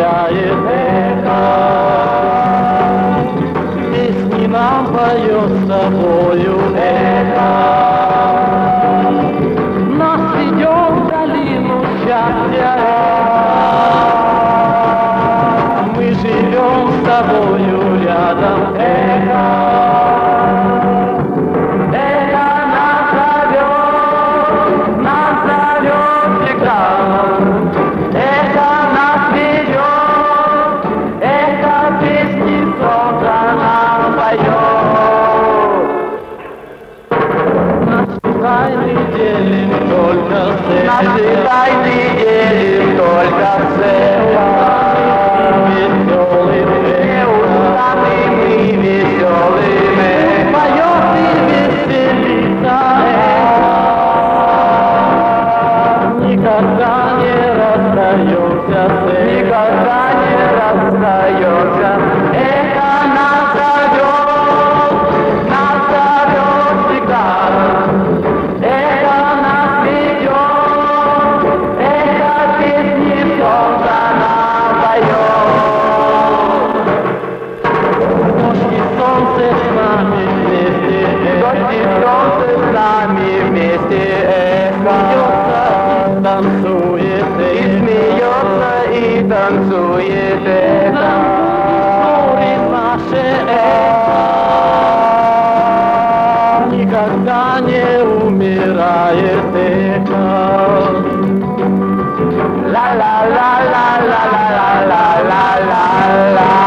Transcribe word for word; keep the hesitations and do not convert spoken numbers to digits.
умиляет эхо. Песни нам поет с тобою эхо. Нас ведет в долину счастья. Мы живем с тобою рядом эхо. Тайны делим только цель. Наши тайны делим только цель. Веселыми устами веселыми. Поет и веселится эхо. Никогда не расстаемся с эхо. Никогда не расстаемся. Эхо нас зовет, нас зовет всегда. Танцует и смеется, и танцует эхо. Говорит наше эхо. Никогда не умирает эхо. Ла-ла-ла-ла-ла-ла-ла-ла-ла-ла.